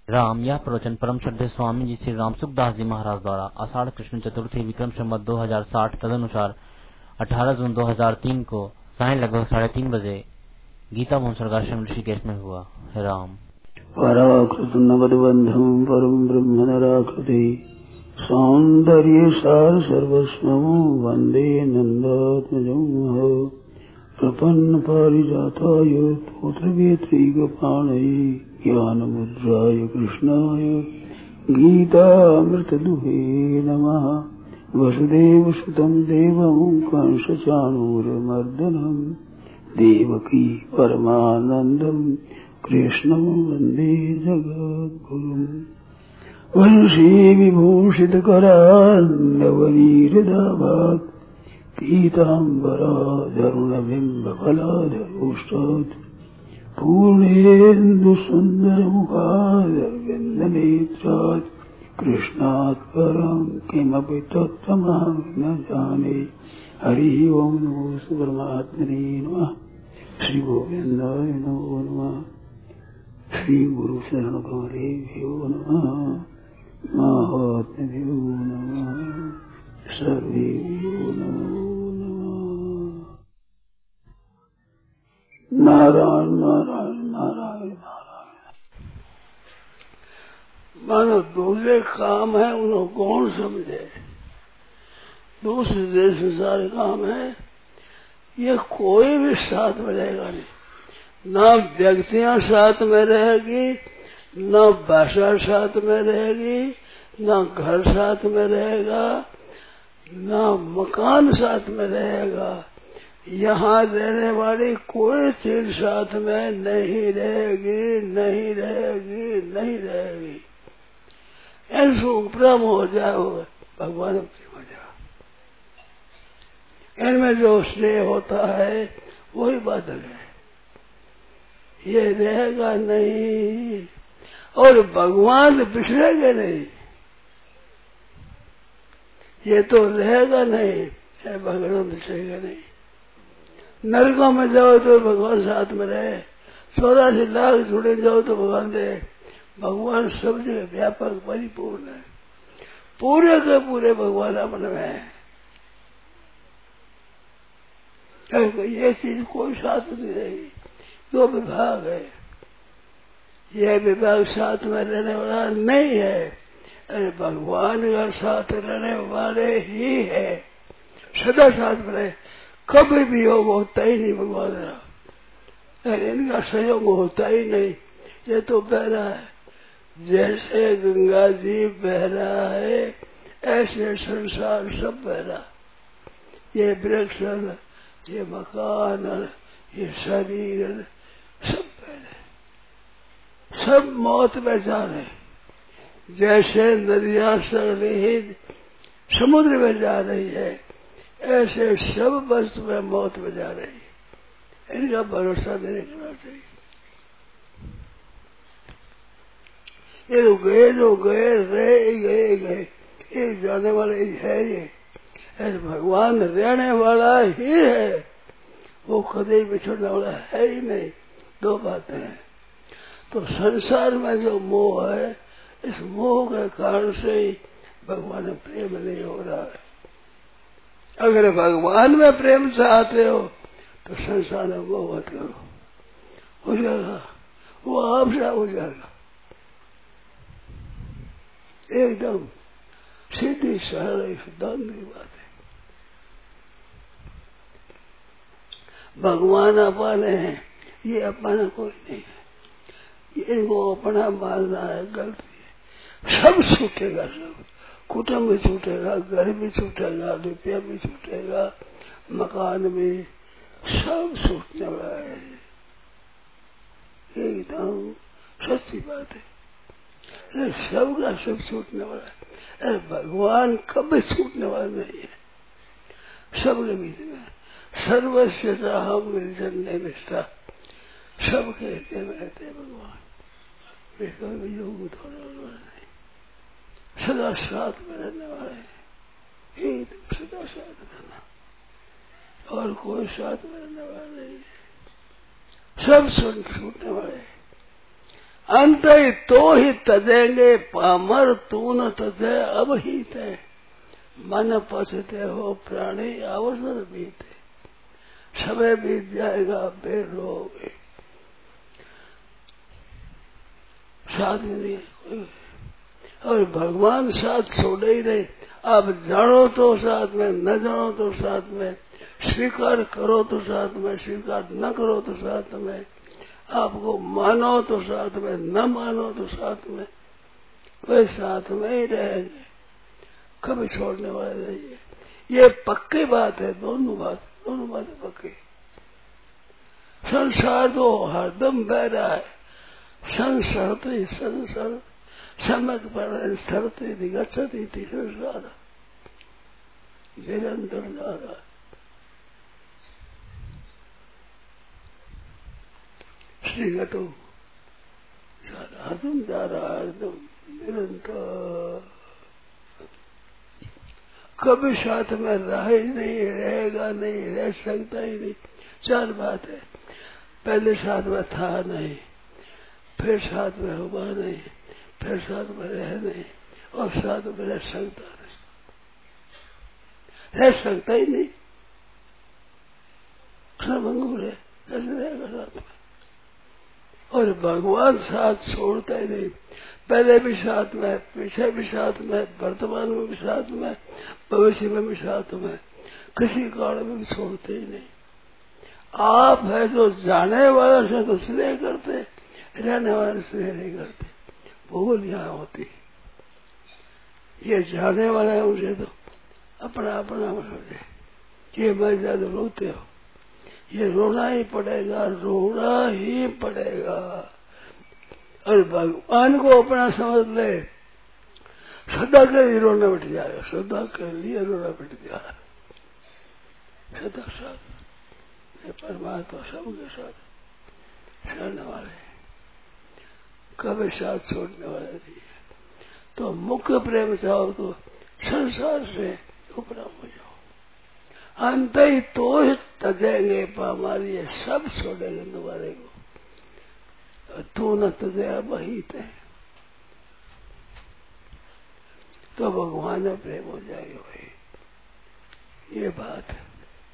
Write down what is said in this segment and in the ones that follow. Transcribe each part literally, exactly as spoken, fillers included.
राम। यह प्रवचन परम श्रद्धेय स्वामी जी श्री राम सुखदास जी महाराज द्वारा आषाढ़ कृष्ण चतुर्थी विक्रम संवत दो हजार साठ तदनुसार अठारह जून दो हजार तीन को सायं लगभग साढ़े तीन बजे गीता भवन स्वर्गाश्रम ऋषिकेश में हुआ। राम। पराकृत नवद्बंधम परम ब्रह्म नराकृति सौंदर्य सार सर्वस्वं वंदे नंदात्मजं प्रपन्न पारिजाताय पुत्रवेत्रैकपाणये ज्ञानमुद्राय कृष्णाय गीतामृतदुहे नमः। वसुदेवसुतं देवं कंसचाणूरमर्दनं देवकी परमानन्दं कृष्णं वन्दे जगद्गुरुम्। वंशी विभूषितकरान्नवनीरदाभात् पीताम्बराधरुणबिम्बफलाधरोष्टात् पूर्णेन्दुसुन्दरमुखादरविन्दनेत्रात् कृष्णात् परं किमपि तत्त्वमहं न जाने। हरिः ओं नमो परमात्मने नमः। श्री गोविन्दाय नमो नमः। श्री गुरु शरण कमलेभ्यो नमः। महात्म्यो नमः। सर्वेभ्यो नमो नमः। नारायण नारायण नारायण नारायण। मानो दूसरे काम है उन्हें कौन समझे, दूसरे देश में सारे काम है, ये कोई भी साथ में रहेगा नहीं। ना व्यक्तियां साथ में रहेगी, ना भाषा साथ में रहेगी, ना घर साथ में रहेगा, ना मकान साथ में रहेगा। यहाँ रहने वाली कोई चीज साथ में नहीं रहेगी, नहीं रहेगी, नहीं रहेगी। ऐसे उपरम हो जाए भगवान प्रेम हो जाए। इनमें जो स्नेह होता है वही बादल है, ये रहेगा नहीं। और भगवान बिछड़ेंगे नहीं, ये तो रहेगा नहीं, है भगवान बिछड़ेगा नहीं। नरकों में जाओ तो भगवान साथ में रहे, चौरासी लाख जुड़े जाओ तो भगवान रहे। भगवान सब जगह व्यापक परिपूर्ण है, पूरे के पूरे भगवान अपने में है। ये चीज कोई साथ नहीं रहेगी। जो विभाग है, यह विभाग साथ में रहने वाला नहीं है। अरे भगवान का साथ रहने वाले ही है, सदा साथ में रहे। कभी भी योग होता ही नहीं भगवान का, अरे इनका संयोग होता ही नहीं। ये तो बह रहा है, जैसे गंगा जी बह रहा है ऐसे संसार सब बह रहा। ये वृक्ष, ये मकान, ये शरीर सब पहले सब मौत में जा रहे। जैसे नदियां सरलिहित समुद्र में जा रही है, ऐसे सब वस्तु में मौत में जा रही है। इनका भरोसा नहीं करना चाहिए। ये तो गए जो गए, रहे गए गए, ये जाने वाले है। ये भगवान रहने वाला ही है, वो कभी बिछड़ने वाला है ही नहीं। दो बातें हैं। तो संसार में जो मोह है, इस मोह के कारण से ही भगवान में प्रेम नहीं हो रहा है। अगर भगवान में प्रेम चाहते हो तो संसार में मोह मत करो, हो जाएगा, वो आपसे हो जाएगा। एकदम सीधी सरल सिद्धांत की बात है। भगवान अपने हैं, ये अपना कोई नहीं है। इनको अपना मानना है, गलती है। सब छूटेगा, सब कुटुंब भी छूटेगा, घर भी छूटेगा, रुपया भी छूटेगा, मकान भी, सब छूटने वाला है। एकदम सच्ची बात है। सब का सब छूटने वाला है। अरे भगवान कभी छूटने वाला नहीं है। सबके बीच में सर्वस्व हम निर्जन निष्ठा, सबके हृदय में रहते भगवान। कभी योग थोड़ा नहीं, सदा साथ में रहने वाले, एक सदा साथ रहना, और कोई साथ में रहने वाला नहीं है। सब सुन छूटने वाले। अंत ही तो ही तजेंगे पामर तू न तजे अब ही ते मन पसते हो प्राणी अवसर बीते समय बीत जाएगा फिर रोगे साथ में नहीं कोई और भगवान साथ छोड़े ही नहीं। आप जानो तो साथ में, न जानो तो साथ में, स्वीकार करो तो साथ में, स्वीकार न करो तो साथ में, आपको मानो तो साथ में, न मानो तो साथ में, वे साथ में ही रहेंगे, कभी छोड़ने वाले नहीं है। ये पक्की बात है, दोनों बात दोनों बातें पक्की। संसार तो हरदम बह रहा है, संसरते संसर सम्यक पर स्थिरते गच्छति थी संसार निरंतर जा रहा है। श्रीगतो हरदम जा रहा है, हरदम निरंतर, कभी साथ में रह ही नहीं, रहेगा नहीं, रह सकता ही नहीं। चार बात है, पहले साथ में था नहीं, फिर साथ में हुआ नहीं, फिर साथ में रह नहीं, और साथ में रह सकता नहीं, रह सकता ही नहीं, क्षणभंगुर है, कैसे रहेगा साथ में। और भगवान साथ छोड़ता ही नहीं, पहले भी साथ में, पीछे भी साथ में, वर्तमान में भी साथ में, भविष्य में भी साथ में, किसी काल में भी छोड़ते ही नहीं। आप है जो जाने वाला से तो स्नेह करते, रहने वाले स्नेह नहीं करते, भूल यहाँ होती। ये जाने वाला है उसे तो अपना अपना समझे, ये मर जाए तो रोते हो, ये रोना ही पड़ेगा, रोना ही पड़ेगा। और भगवान को अपना समझ ले, सदा के लिए रोना बैठ जाएगा, सदा के लिए रोना बैठ जाएगा, सदा साथ परमात्मा सबके साथ रहने वाले, कभी साथ छोड़ने वाले नहीं है। तो मुख्य प्रेम चाहो तो संसार से उपराम हो जाओ, अंत ही तो ही तजेंगे पामारी, सब छोड़ेंगे तुम्हारे को, तू न तजया वही थे, तो भगवान में प्रेम हो जाएगा भाई। ये बात है।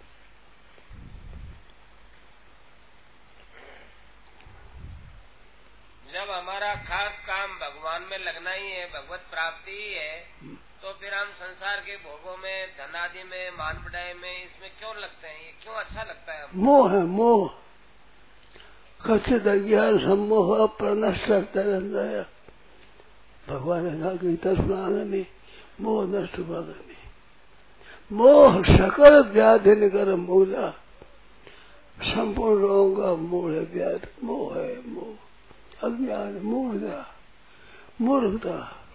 जब हमारा खास काम भगवान में लगना ही है, भगवत प्राप्ति ही है, तो फिर हम संसार के भोगों में, धनादि में, मान बढ़ाई में, इसमें क्यों लगते हैं? ये क्यों अच्छा लगता है? मोह है, मोह। कथित अज्ञान सम्मोह प्रनष्ट तरह, भगवान ने कहा गीता सुनाने में मोह नष्ट करनी, मोह सकल व्याधि निकर मूला, संपूर्ण रोगों का मूल है व्याधि, मोह है, मोह, अज्ञान, मूर्खता, मूर्खता,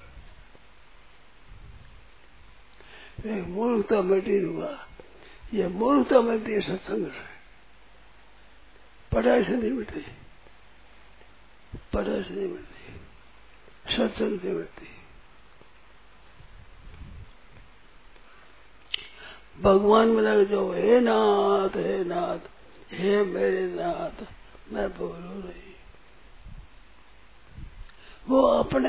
मूर्खता मिटी हुआ, ये मूर्खता मिलती है सत्संग से, पढ़ाई से नहीं मिलती, पढ़ाई से नहीं मिलती, सत्संग से मिलती। भगवान में लग जाओ, हे नाथ, हे नाथ, हे मेरे नाथ, मैं बोलू नहीं, वो अपने,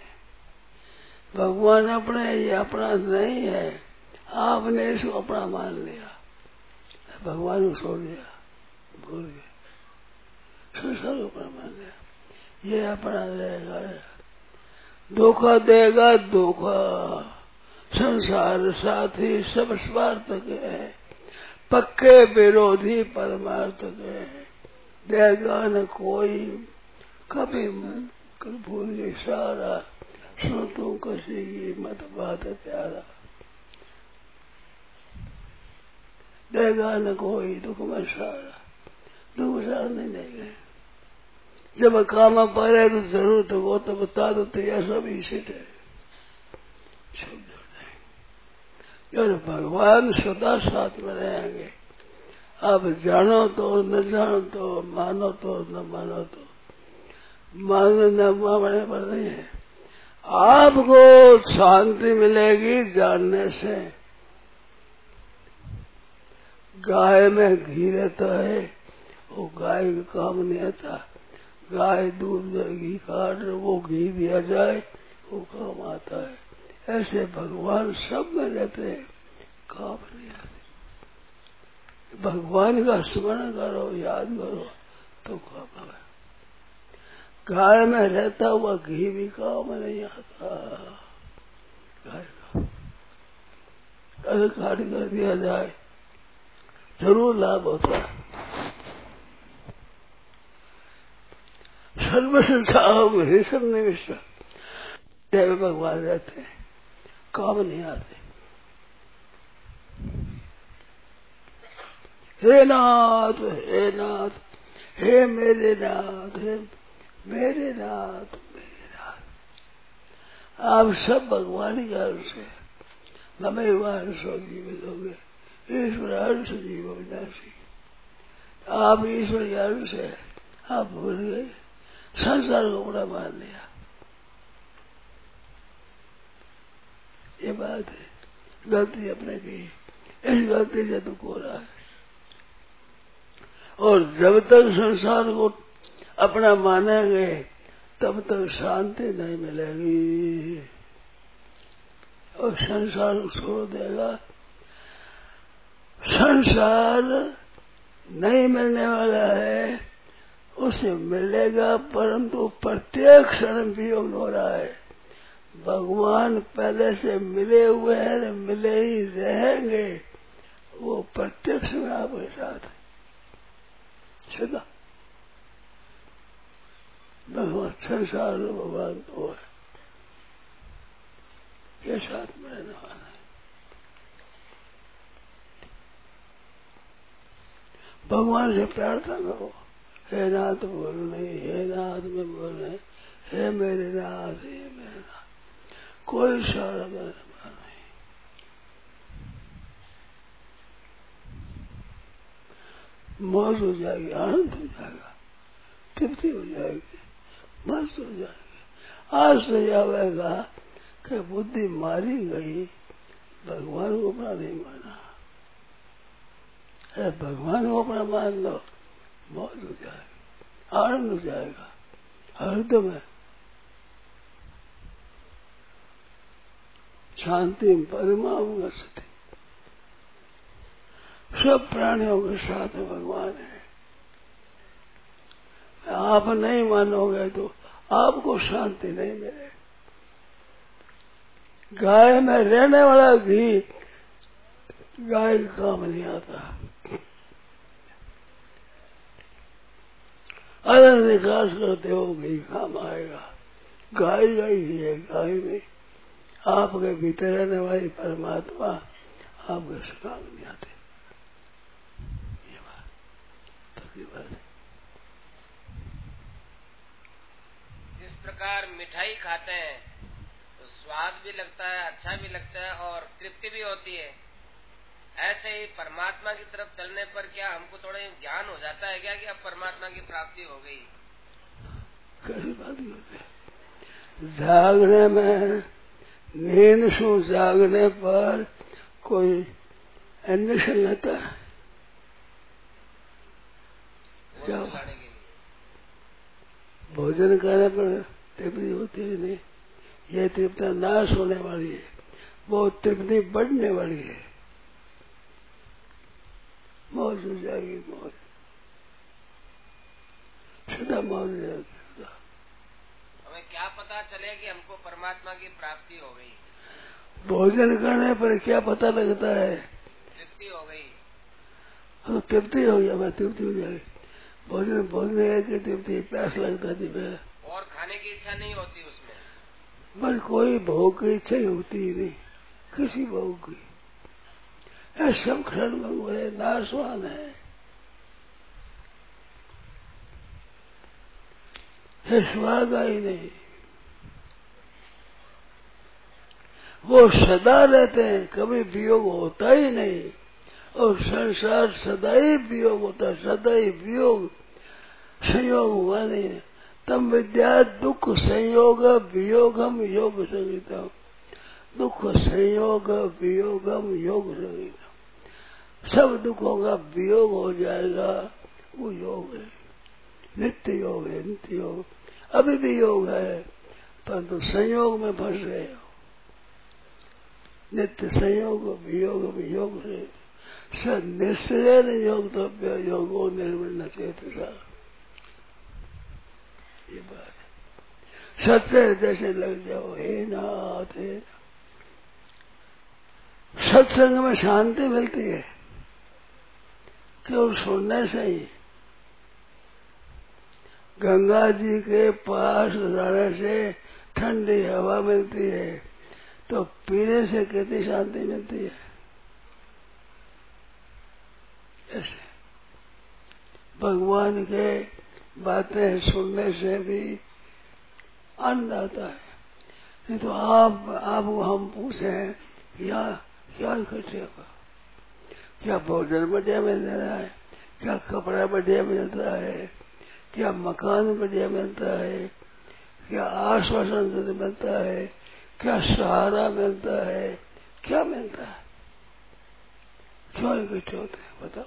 भगवान अपने, ये अपना नहीं है। आपने इसको अपना मान लिया, भगवान को छोड़ दिया, भूल गए, संसार को अपना मान लिया, ये अपना रहेगा, धोखा देगा धोखा, संसार साथी सब स्वार्थ के है, पक्के विरोधी परमार्थ के, देगा न कोई कभी भूल गई सारा, सुन तू कसी की मत बात प्यारा, देगा न कोई दुख में सारा, दुख सारा नहीं देगा। जब काम पड़े तो जरूरत हो तो बता दो, तो यह सब इसी है, और भगवान सदा साथ में रहेंगे। अब जानो तो न जानो तो, मानो तो न मानो तो, मानने न मानने पर नहीं है। आपको शांति मिलेगी जानने से। गाय में घी रहता है, वो गाय का काम नहीं आता, गाय दूध में घी काट वो घी दिया जाए वो काम आता है। ऐसे भगवान सब में रहते हैं, काम नहीं आते। भगवान का स्मरण करो, याद करो तो काम आए। गाय में रहता हुआ घी भी काम नहीं आता। गाय का अगर काट कर दिया जाए जरूर लाभ होता है। सर्वसंसार हृषम निविष्ट देव भगवान रहते हैं, काम नहीं आते। हे नाथ, हे नाथ, हे मेरे नाथ, हे मेरे नाथ, मेरे नाथ। आप सब भगवान के अंश है। ममेवान सौ जीवित हो गए, ईश्वर अंश जीव विनाशी। आप ईश्वर के अंश है, आप भूल गए, संसार को बड़ा मान लिया। ये बात है, गलती अपने की। इस गलती से दुख हो रहा है। और जब तक संसार को अपना मानेंगे तब तक शांति नहीं मिलेगी। और संसार को छोड़ देगा, संसार नहीं मिलने वाला है, उसे मिलेगा परंतु प्रत्येक क्षण वियोग हो रहा है। भगवान पहले से मिले हुए हैं, मिले ही रहेंगे, वो प्रत्यक्ष में आपके साथ सदा। भगवान संसार भगवान तो है, ये साथ में रहने वाला है। भगवान से प्रार्थना करो, हे नाथ बोल नहीं, हे नाथ में बोल नहीं, हे मेरे नाथ, हे मेरे नाथ। कोई सारा मेरा नहीं। मौज हो जाएगी, आनंद हो जाएगा, तृप्ति हो जाएगी, मस्त हो जाएगी। आज से जाएगा कि बुद्धि मारी गई, भगवान को अपना नहीं माना है। भगवान को अपना मान लो, मौज हो जाएगी, आनंद हो जाएगा हृदय में। शांति परमाम गति। सब प्राणियों के साथ में भगवान है। आप नहीं मानोगे तो आपको शांति नहीं मिलेगी। गाय में रहने वाला घी गाय का काम नहीं आता। अगर निकास करते हो घी काम आएगा। गाय गाय ही है, गाय में आपके भीतर रहने वाली परमात्मा आपके काम नहीं आते। ये बात तकरीबन है। जिस प्रकार मिठाई खाते हैं तो स्वाद भी लगता है, अच्छा भी लगता है और तृप्ति भी होती है, ऐसे ही परमात्मा की तरफ चलने पर क्या हमको थोड़ा ज्ञान हो जाता है क्या कि अब परमात्मा की प्राप्ति हो गई? कैसी बात होती है? जागने में नींद सो जागने पर कोई अन्वेषण रहता है क्या? भोजन करने पर तृप्ति होती है नहीं, ये तृप्ति नाश होने वाली है, वो तृप्ति बढ़ने वाली है। मौज हो जाएगी, मौज सदा मौज हो जाएगी। हमें क्या पता चले कि हमको परमात्मा की प्राप्ति हो गई? भोजन करने पर क्या पता लगता है? तृप्ति हो गई। तो तृप्ति हो गया, मैं तृप्ति हो जाएगी। भोजन भोजन की तृप्ति, प्यास लगता थी मैं, और खाने की इच्छा नहीं होती उसमें। बस कोई भोग की इच्छा ही होती ही नहीं, किसी भोग की। यह सब क्षण भंग है, नाशवान है। है स्वाद ही नहीं, वो सदा रहते हैं, कभी वियोग होता ही नहीं। और संसार सदा ही वियोग होता है, सदा ही वियोग संयोग हुआ नहीं। तम विद्या दुख संयोग वियोगम योग संगीतम। दुख संयोग वियोगम योग संगीतम। सब दुखों का वियोग हो जाएगा, वो योग है। नित्य योग है, नित्य योग अभी भी योग है, परंतु संयोग में फंस गए हो। नित्य संयोग वियोग वियोग से स निश्चय योग तो योगो निर्विण्ण चेतसा, ये बात है। सत्य जैसे लग जाओ, हे नाथ हे नाथ। सत्संग में शांति मिलती है केवल सुनने से ही। गंगा जी के पास रहने से ठंडी हवा मिलती है, तो पीने से कितनी शांति मिलती है। ऐसे भगवान के बातें सुनने से भी आनंद आता है। नहीं तो आप आपको हम पूछें क्या क्या इकट्ठे होगा, क्या भोजन बढ़िया मिल रहा है, क्या कपड़ा बढ़िया मिल रहा है, क्या मकान बढ़िया मिलता है, क्या आश्वासन मिलता है, क्या सहारा मिलता है, क्या मिलता है, क्यों इकट्ठे होते हैं बताओ।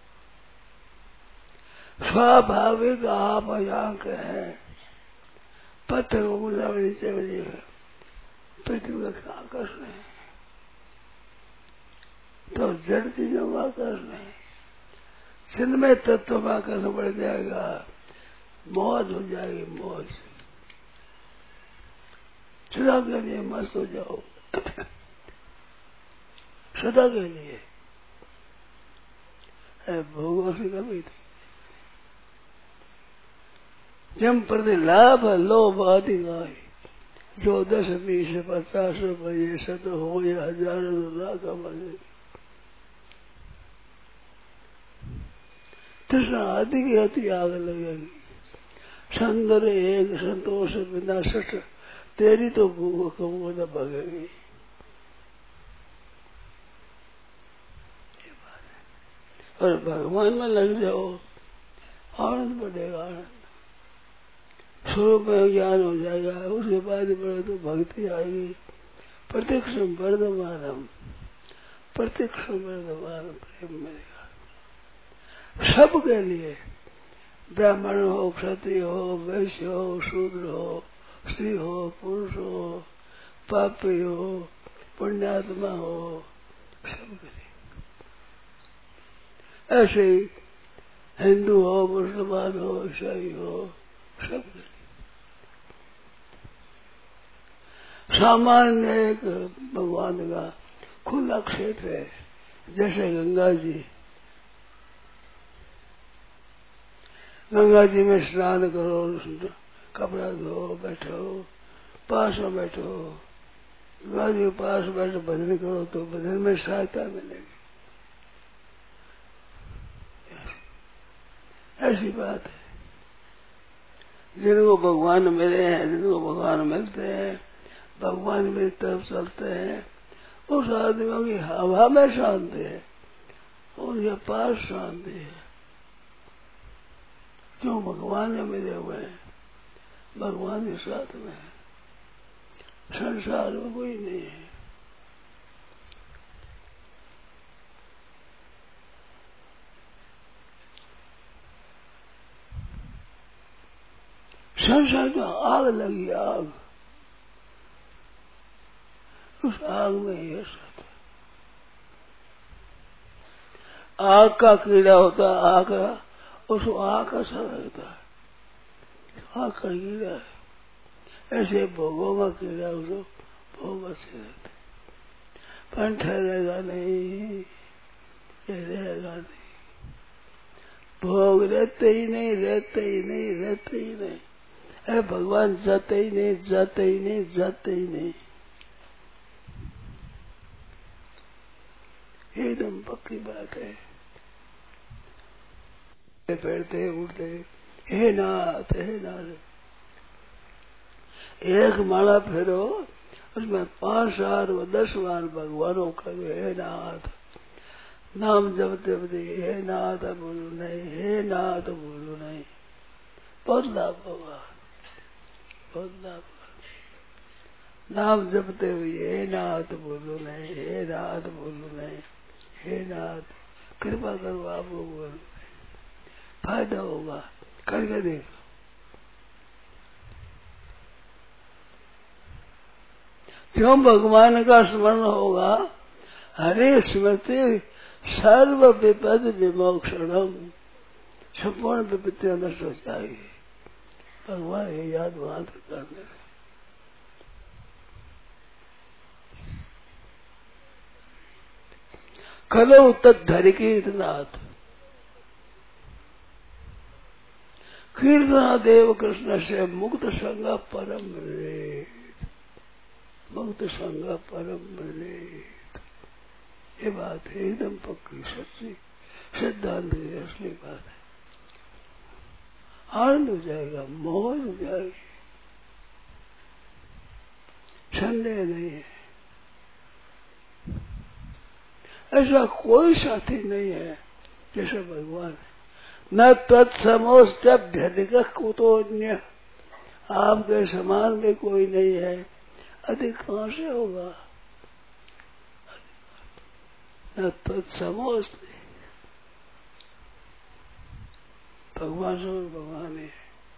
स्वाभाविक आप यहाँ के हैं, पत्थर को गुलाब नीचे बजे पृथ्वी का क्या आकर्षण है, तो जड़ चीजों का आकर्षण है। चिन्मय तत्व का आकर्षण बढ़ जाएगा, मौज हो जाएगी, मौज सदा के लिए मस्त हो जाओ, सदा के लिए। भोगों से कभी थी जम प्रति लाभ लोभ आदि गाय, जो दस बीस पचास रुपये शत हो या हजार लाख बने। तृष्णा आदि की अति आग लगेगी, सुंदर एक संतोष बिना सठ, तेरी तो भूख कमो न भगेगी। और भगवान में लग जाओ, आनंद बढ़ेगा, आनंद स्वरूप में ज्ञान हो जाएगा। उसके बाद बढ़े तो भक्ति आएगी। प्रत्यक्षम वर्धमानम, प्रत्यक्षम वर्धमानम प्रेम मिलेगा सबके लिए। ब्राह्मण हो, क्षत्रिय हो, वैश्य हो, शूद्र हो, स्त्री हो, पुरुष हो, पापी हो, पुण्यात्मा हो, सबके लिए। ऐसे ही हिंदू हो, मुसलमान हो, ईसाई हो, सबके लिए। सामान्य एक भगवान का खुला क्षेत्र है, जैसे गंगा जी। गंगा जी में स्नान करो, कपड़ा धो, बैठो, पास में बैठो, गंगा जी के पास बैठो, भजन करो तो भजन में सहायता मिलेगी। ऐसी बात है। जिनको भगवान मिले हैं, जिनको भगवान मिलते हैं, भगवान मेरी तरफ चलते हैं, उस आदमियों की हवा में शांति है, उनके पास शांति है। क्यों? भगवान ने मिले हुए हैं, भगवान के साथ में है, संसार में कोई नहीं है। संसार में आग लगी, आग, उस आग में ये सब आग का कीड़ा होता है, आग का, उसको आग का असर रहता है, आग का कीड़ा है। ऐसे भोगों का कीड़ा उसको भोग अच्छे रहते, पर ठहरेगा नहीं, ये रहेगा नहीं, भोग रहते ही नहीं, रहते ही नहीं, रहते ही नहीं। अरे भगवान जाते ही नहीं, जाते ही नहीं, जाते ही नहीं, एकदम पक्की बात है। बैठते उठते हे नाथ हे नाथ, एक माला फेरो, उसमें पांच सात व दस बार भगवानों का हे नाथ नाम जपते जपते हे नाथ बोलो नहीं, हे नाथ बोलो नहीं, बहुत लाभ होगा, बहुत लाभ होगा। नाम जपते हुए हे नाथ बोलो नहीं, हे नाथ बोलो नहीं, हे नाथ कृपा करो आपको बोलो, फायदा होगा। करके देख। क्यों भगवान का स्मरण होगा, हरे स्मृति सर्व विपद विमोक्षणम, संपूर्ण विपत्तियां नष्ट हो जाएगी। भगवान ये याद मात्र करने। खलो तद्धरि कीर्तनाथ, कीर्तना देव कृष्ण से मुक्त संग परम रे, मुक्त संग परम रे। ये बात है एकदम पक्की सच्ची सिद्धांत की असली बात है। आनंद हो जाएगा, मौज हो जाएगी, संदेह नहीं है। ऐसा कोई साथी नहीं है जैसा भगवान है। न तत्समोस्त्यभ्यधिक कुतोन्य, आपके समान भी कोई नहीं है। अधिक कहां से होगा? न तत्समोस्त, भगवान सब भगवान है।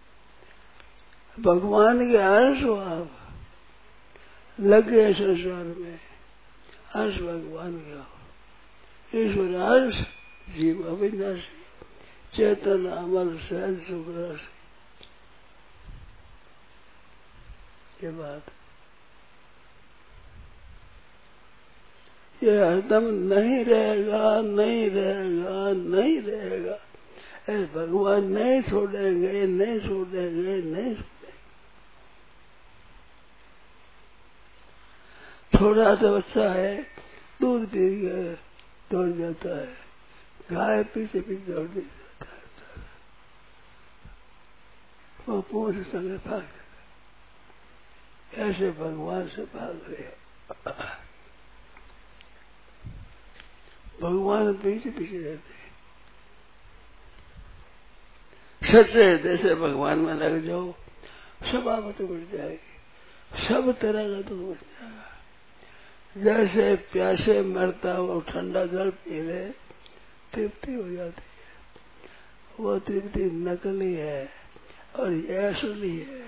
भगवान के अंश हो आप, लगे संसार में, अंश भगवान के हो। ईश्वर अंश, जीव अविनाशी, चेतन अमर सहज सुख रस। ये बात ये हरदम नहीं रहेगा, नहीं रहेगा, नहीं रहेगा। ऐसे भगवान नहीं छोड़ेंगे, नहीं छोड़ेंगे, नहीं छोड़ेंगे। छोटा सा बच्चा है, दूध पी के दौड़ जाता है, गाय पीछे पीछे दौड़ जाता है, वो पूछ संगे भाग जाता। ऐसे भगवान से भाग रहे, भगवान पीछे पीछे रहते हैं। सच्चे हृदय से भगवान में लग जाओ, सब आफत बढ़ जाएगी, सब तरह का दुख बढ़ जाएगा। जैसे प्यासे मरता वो ठंडा जल पी ले, तृप्ति हो जाती है। वो तृप्ति नकली है और ये असली है।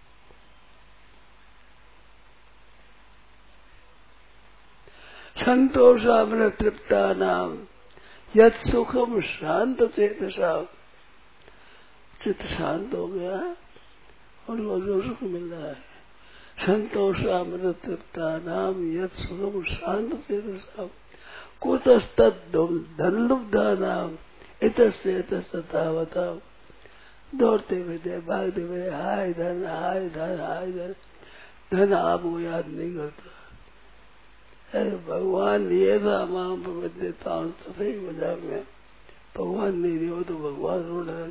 संतोषामन तृप्ता नाम यत सुखम शांत चेतसा, चित्त शांत हो गया उनको जो सुख मिल रहा है। संतोषामन तृप्ता नाम यत सुखम शांत चेतसा, कुतस्तद धनलुब्धा नाम इतस्य इतस्ततावता। दौड़ते हुए भागते हुए हाय धन हाय धन हाय धन, धन आपको याद नहीं करता। भगवान ये था मां प्रवृत्ता सफेद बाजार में, भगवान नहीं रहे हो तो भगवान रो रहे।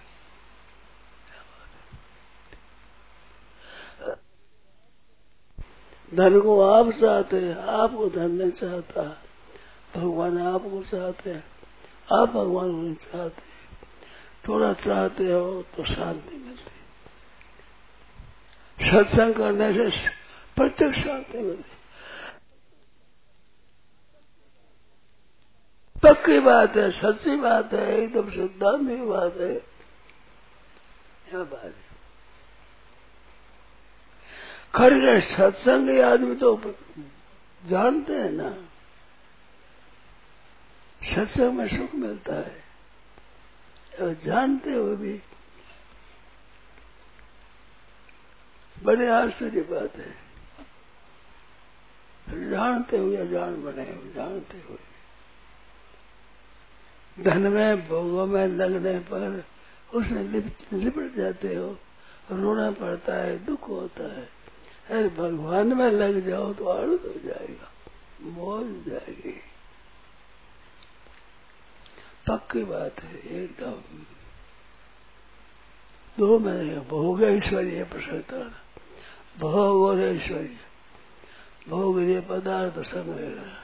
धन को आप चाहते हैं, आपको धन नहीं चाहता। भगवान आपको चाहते हैं, आप भगवान को नहीं चाहते। थोड़ा चाहते हो तो शांति मिलती, सत्संग करने से प्रत्यक्ष शांति मिलती। पक्की बात है, सच्ची बात है, एकदम सिद्धांत की बात है। क्या बात है? खड़े सत्संग आदमी तो जानते हैं ना, सत्संग में सुख मिलता है, और जानते हुए भी बड़े आश्चर्य बात है। जानते हुए अजान बने हुए, जानते हुए धन में भोगों में लगने पर उसमें लिपट जाते हो, रोना पड़ता है, दुख होता है। अरे भगवान में लग जाओ तो आनंद हो जाएगा, मौज हो जाएगी। पक्की बात है एकदम। दो में भोग ऐश्वर्य प्रसन्नता, भोग और ऐश्वर्य, भोग ये पदार्थ संग्रह।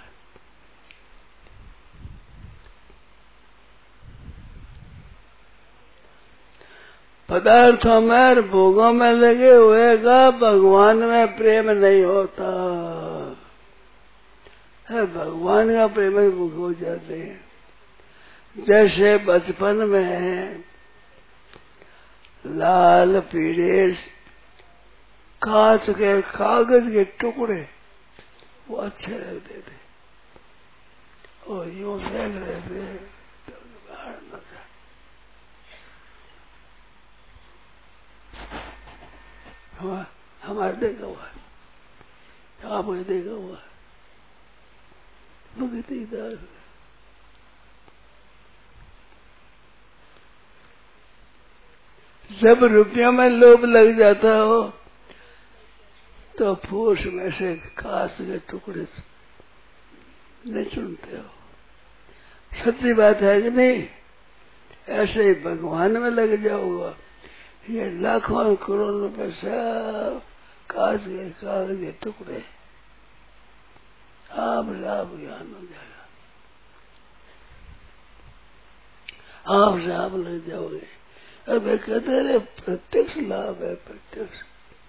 पदार्थों में भोगों में लगे हुए का भगवान में प्रेम नहीं होता है। भगवान का प्रेम ही भूख हो जाते हैं। जैसे बचपन में लाल पीले कांच के कागज के टुकड़े वो अच्छे लगते थे और यूं देख रहे थे तो बाहर न था। हम हमारे देखा हुआ है, आपने देखा हुआ है भक्ति दास। जब रुपया में लोभ लग जाता हो तो फूस में से कांच के टुकड़े नहीं चुनते हो। सच्ची बात है कि नहीं? ऐसे ही भगवान में लग जाओगा, ये लाखों करोड़ रुपए सब कांच के कागज के टुकड़े, आप लाभ ज्ञान हो जाएगा, आप से आप लग जाओगे। अब कहते रहे प्रत्यक्ष लाभ है, प्रत्यक्ष।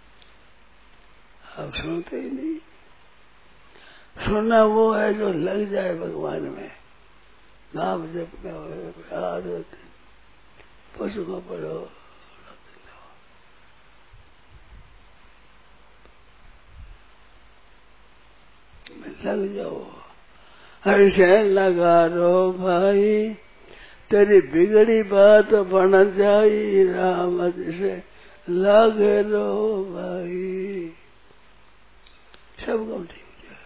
आप सुनते ही नहीं। सुनना वो है जो लग जाए भगवान में, नाम जप में हो, आदत पुस्तकों पढ़ो, लग जाओ। हर्षे लगा रो भाई, तेरी बिगड़ी बात बन जाई, राम से लगे रो भाई, सब काम ठीक हो जाएगा।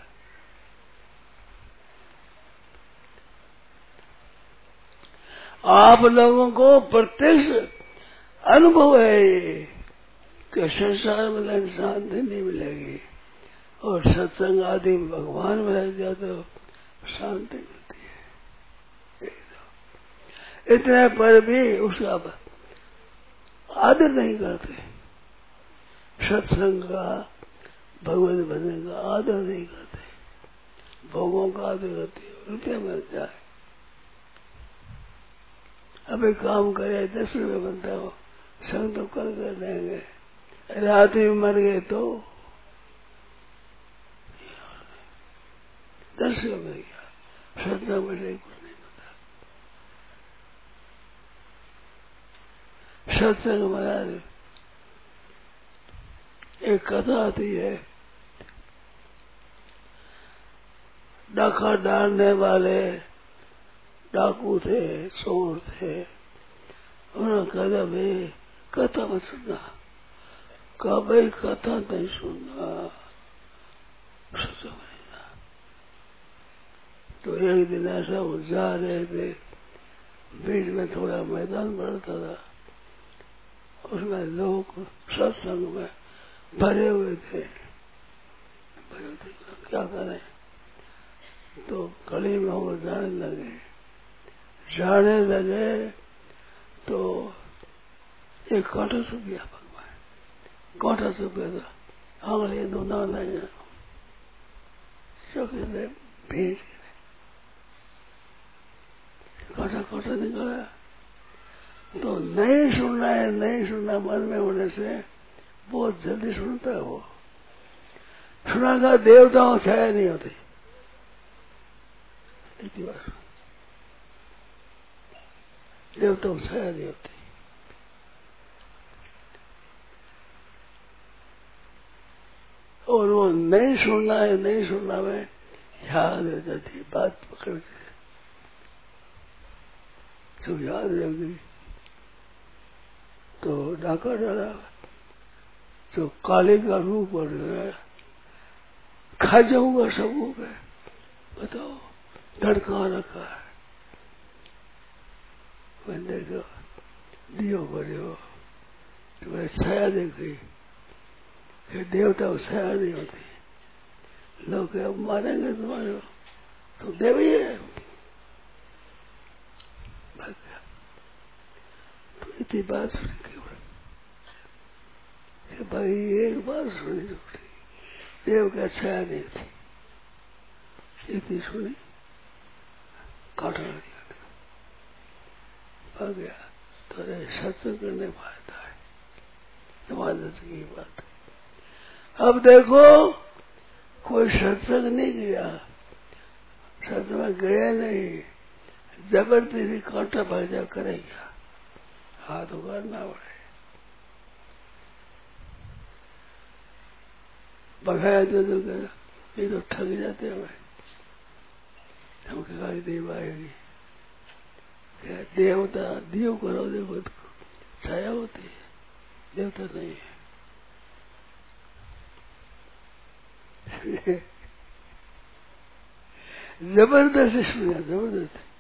आप लोगों को प्रत्यक्ष अनुभव है कि संसार में शांति नहीं मिलेगी और सत्संग आदि भगवान में लग जाए तो शांति मिलती है। इतने पर भी उसका आदर नहीं करते, सत्संग का भगवत भजन का आदर नहीं करते, भोगों का आदर करते, रुपये मिल जाए। अभी काम करे दस रुपये बनता हो, संग तो कल कर देंगे, रात में मर गए तो दस रुपये मिल गया, सत्संग में से कुछ नहीं पता। सत्संग महाराज एक कथा आती है, डाका डालने वाले डाकू थे, चोर थे। उन्होंने कहा भाई कथा मत सुनना, कहा भाई कथा नहीं सुनना, सत्संग नहीं। तो एक दिन ऐसा वो जा रहे थे, बीच में थोड़ा मैदान पड़ता था, उसमें लोग सत्संग में भरे हुए थे। भरे थे क्या करें, तो गली में वो जाने लगे जाने लगे तो एक कांटा सूख गया, भगवान कांटा सूख गया था, आंगली दोनों लगे चौके से भेज कांटा कांटा निकाला। तो नहीं सुनना है, नहीं सुनना मन में होने से बहुत जल्दी सुनता है। वो सुना था देवताओं छाया नहीं होती, इतनी बार देवताओं छाया नहीं होती। और वो नहीं सुनना है, नहीं सुनना में याद रह जाती है, बात पकड़ के जो याद रह गई तो डाका डाला, जो काले का रूप बढ़ गया, खा जाऊंगा सबको के, बताओ धड़का रखा है। मैंने देखो दियो बड़े तो मैं छाया देखी, देवता को छाया नहीं होती, लोग अब मारेंगे तुम्हारे तो देवी है। तो इतनी बात सुनी कि भाई एक बात सुनी झूठी, देव का छाया नहीं थी, इतनी सुनी काटा दिया भाग गया। तो सत्संग करने फायदा है, जमानत की बात है। अब देखो कोई सत्संग नहीं गया, सत्संग में गया नहीं, जबरदस्ती कांटा भाजा करेगा, हाथ उगाड़ना पड़े। बघाया तो तो कहा ये तो ठग जाते हैं भाई। हम कहा देव आएगी क्या? देवता दियो करो देखो छाया होती है, देवता नहीं है। जबरदस्त इसमें जबरदस्त